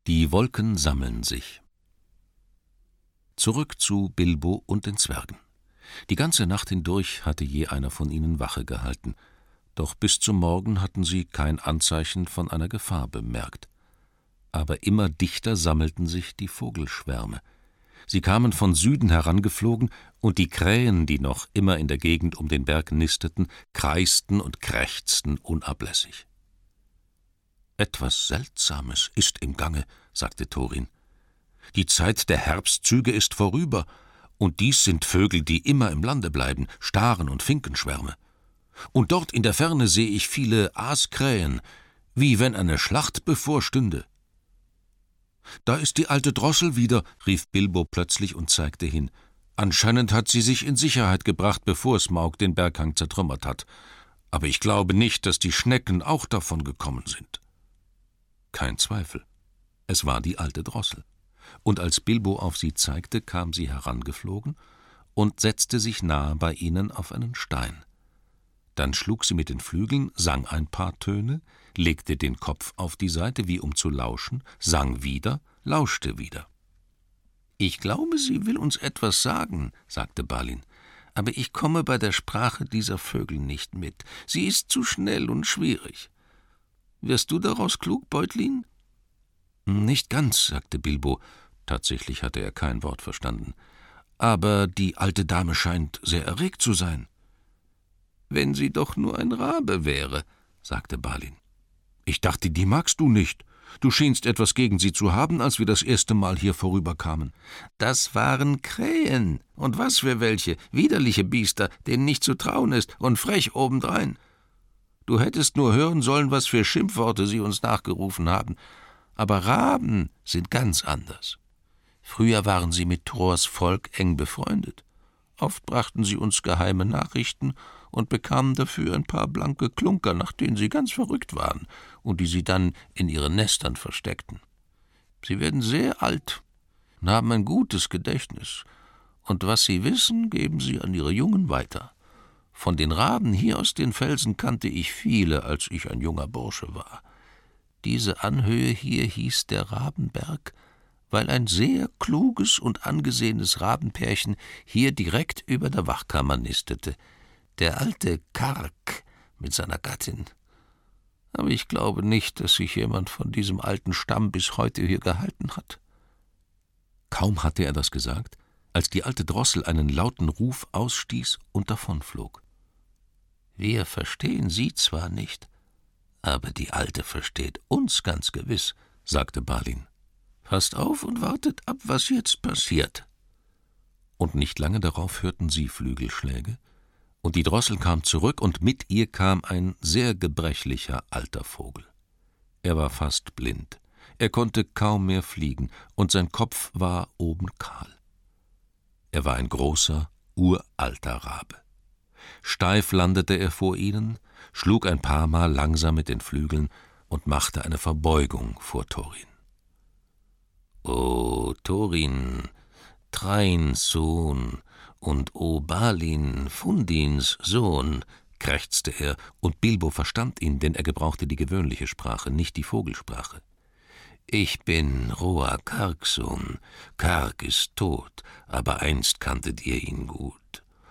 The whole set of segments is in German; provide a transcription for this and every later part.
Die Wolken sammeln sich. Zurück zu Bilbo und den Zwergen. Die ganze Nacht hindurch hatte je einer von ihnen Wache gehalten, doch bis zum Morgen hatten sie kein Anzeichen von einer Gefahr bemerkt. Aber immer dichter sammelten sich die Vogelschwärme. Sie kamen von Süden herangeflogen, und die Krähen, die noch immer in der Gegend um den Berg nisteten, kreisten und krächzten unablässig. »Etwas Seltsames ist im Gange«, sagte Thorin. »Die Zeit der Herbstzüge ist vorüber, und dies sind Vögel, die immer im Lande bleiben, Staren und Finkenschwärme. Und dort in der Ferne sehe ich viele Aaskrähen, wie wenn eine Schlacht bevorstünde.« »Da ist die alte Drossel wieder«, rief Bilbo plötzlich und zeigte hin. »Anscheinend hat sie sich in Sicherheit gebracht, bevor Smaug den Berghang zertrümmert hat. Aber ich glaube nicht, dass die Schnecken auch davon gekommen sind.« Kein Zweifel. Es war die alte Drossel. Und als Bilbo auf sie zeigte, kam sie herangeflogen und setzte sich nahe bei ihnen auf einen Stein. Dann schlug sie mit den Flügeln, sang ein paar Töne, legte den Kopf auf die Seite, wie um zu lauschen, sang wieder, lauschte wieder. »Ich glaube, sie will uns etwas sagen«, sagte Balin, »aber ich komme bei der Sprache dieser Vögel nicht mit. Sie ist zu schnell und schwierig. Wirst du daraus klug, Beutlin?« »Nicht ganz«, sagte Bilbo. Tatsächlich hatte er kein Wort verstanden. »Aber die alte Dame scheint sehr erregt zu sein.« »Wenn sie doch nur ein Rabe wäre«, sagte Balin. »Ich dachte, die magst du nicht. Du schienst etwas gegen sie zu haben, als wir das erste Mal hier vorüberkamen.« »Das waren Krähen. Und was für welche. Widerliche Biester, denen nicht zu trauen ist, und frech obendrein. Du hättest nur hören sollen, was für Schimpfworte sie uns nachgerufen haben. Aber Raben sind ganz anders. Früher waren sie mit Thors Volk eng befreundet. Oft brachten sie uns geheime Nachrichten und bekamen dafür ein paar blanke Klunker, nach denen sie ganz verrückt waren und die sie dann in ihren Nestern versteckten. Sie werden sehr alt und haben ein gutes Gedächtnis, und was sie wissen, geben sie an ihre Jungen weiter. Von den Raben hier aus den Felsen kannte ich viele, als ich ein junger Bursche war. Diese Anhöhe hier hieß der Rabenberg, weil ein sehr kluges und angesehenes Rabenpärchen hier direkt über der Wachkammer nistete, der alte Kark mit seiner Gattin. Aber ich glaube nicht, dass sich jemand von diesem alten Stamm bis heute hier gehalten hat.« Kaum hatte er das gesagt, als die alte Drossel einen lauten Ruf ausstieß und davonflog. »Wir verstehen sie zwar nicht, aber die Alte versteht uns ganz gewiss«, sagte Balin. »Passt auf und wartet ab, was jetzt passiert.« Und nicht lange darauf hörten sie Flügelschläge, und die Drossel kam zurück, und mit ihr kam ein sehr gebrechlicher alter Vogel. Er war fast blind, er konnte kaum mehr fliegen, und sein Kopf war oben kahl. Er war ein großer, uralter Rabe. Steif landete er vor ihnen, schlug ein paar Mal langsam mit den Flügeln und machte eine Verbeugung vor Thorin. »O Thorin, Trains Sohn, und o Balin, Fundins Sohn«, krächzte er, und Bilbo verstand ihn, denn er gebrauchte die gewöhnliche Sprache, nicht die Vogelsprache. »Ich bin Roar Karks Sohn. Kark ist tot, aber einst kanntet ihr ihn gut.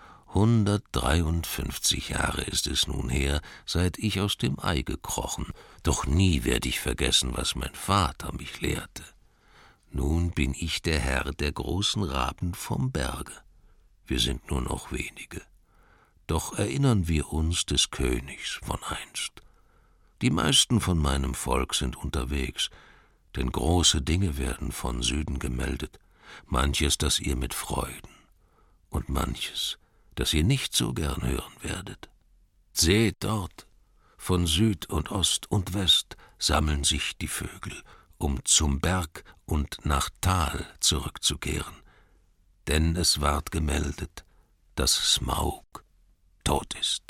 153 Jahre ist es nun her, seit ich aus dem Ei gekrochen, doch nie werde ich vergessen, was mein Vater mich lehrte. Nun bin ich der Herr der großen Raben vom Berge. Wir sind nur noch wenige. Doch erinnern wir uns des Königs von einst. Die meisten von meinem Volk sind unterwegs, denn große Dinge werden von Süden gemeldet, manches, das ihr mit Freuden, und manches, das ihr nicht so gern hören werdet. Seht dort, von Süd und Ost und West sammeln sich die Vögel, um zum Berg und nach Tal zurückzukehren. Denn es ward gemeldet, dass Smaug tot ist.«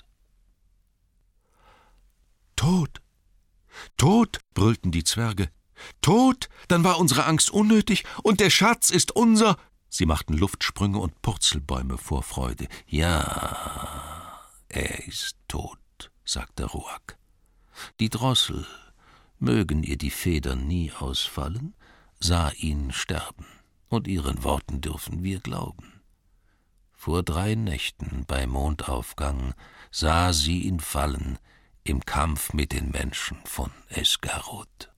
»Tot! Tot!« brüllten die Zwerge. »Tot! Dann war unsere Angst unnötig, und der Schatz ist unser!« Sie machten Luftsprünge und Purzelbäume vor Freude. »Ja, er ist tot«, sagte Roak. »Die Drossel, mögen ihr die Federn nie ausfallen, sah ihn sterben, und ihren Worten dürfen wir glauben. Vor 3 Nächten bei Mondaufgang sah sie ihn fallen im Kampf mit den Menschen von Esgaroth.